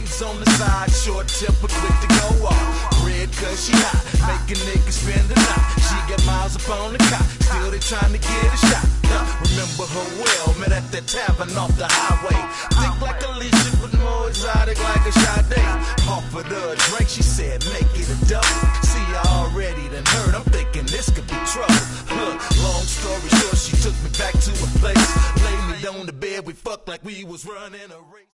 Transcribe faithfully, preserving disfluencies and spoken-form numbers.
Hoes on the side, short temper, quick to go off. Red cause she hot, make a nigga spend the night. She got miles up on the cot, still they trying to get a shot. Uh, remember her well, met at that tavern off the highway. Thick like Alicia, but more exotic like a Sade. Offered her a drink, she said, make it a double. See, I already done heard, I'm thinking this could be trouble. Look, long story short, she took me back to a place. Laid me on the bed, we fucked like we was running a race.